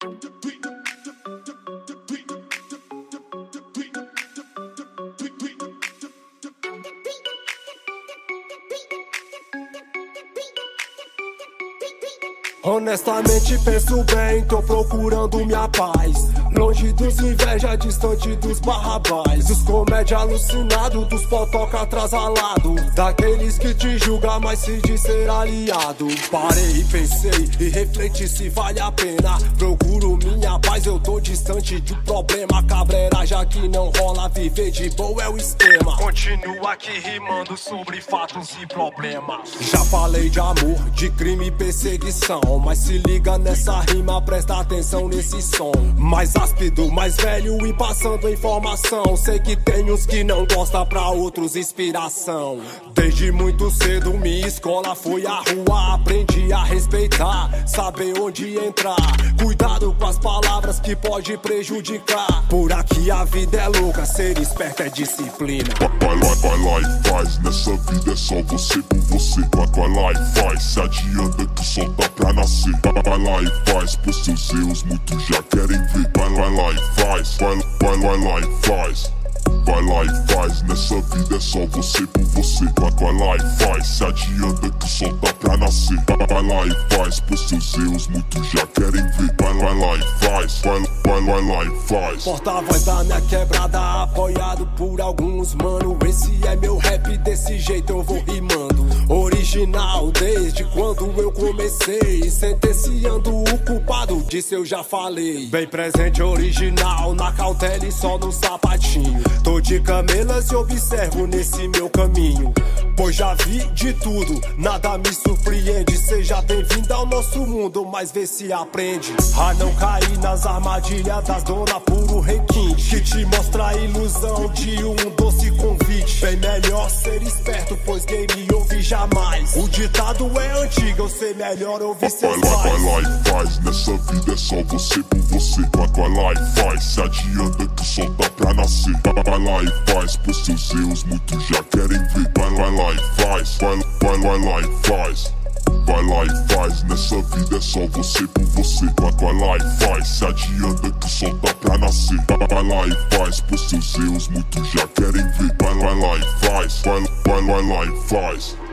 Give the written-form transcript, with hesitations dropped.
Honestamente penso bem, tô procurando minha paz. Longe dos inveja, distante dos barrabás. Dos comédia alucinado, dos potoca atrasalado. Daqueles que te julgam, mas se diz ser aliado. Parei e pensei e refleti se vale a pena. Procuro minha paz, eu tô distante de problema. Cabreira já que não rola, viver de boa é o esquema. Continuo aqui rimando sobre fatos e problemas. Já falei de amor, de crime e perseguição, mas se liga nessa rima, presta atenção nesse som. Mais áspido, mais velho e passando informação. Sei que tem uns que não gostam, pra outros inspiração. Desde muito cedo minha escola foi a rua. Aprendi a respeitar, saber onde entrar. Cuidado com as palavras que pode prejudicar. Por aqui a vida é louca, ser esperto é disciplina. Vai lá e faz, nessa vida é só você por você. Vai lá e faz, se adianta que o sol tá pra nascer. Vai lá e faz, por seus erros muitos já querem ver. Vai lá e faz, vai lá e faz. Vai lá e faz, nessa vida é só você por você. Vai lá e faz, se adianta que o sol tá pra nascer. Vai lá e faz, por seus erros muitos já querem ver. Vai lá e faz, vai lá e faz. Porta-voz da minha quebrada, apoiado por alguns, mano. Esse é meu rap, desse jeito eu vou rimando. Original desde quando eu comecei, sentenciando o culpado, disso eu já falei. Bem presente, original, na cautela e só no sapatinho. Tô de camelas e observo nesse meu caminho, pois já vi de tudo, nada me surpreende. Seja bem-vindo ao nosso mundo, mas vê se aprende a não cair nas armadilhas das dona puro requinte, que te mostra a ilusão de um doce convite. Bem melhor ser esperto, pois quem me ouve jamais. O ditado é antigo, eu sei melhor ouvir seus pais. Vai lá e faz, nessa vida é só você por você. Vai lá e faz, se adianta que o sol tá pra nascer. Vai lá e faz, por seus erros muitos já querem ver. Vai lá e faz, vai lá e faz. Vai lá e faz, nessa vida é só você por você. Vai lá e faz, se adianta que o sol tá pra nascer. Vai lá e faz, por seus erros muitos já querem ver. Vai lá e faz, vai lá e faz.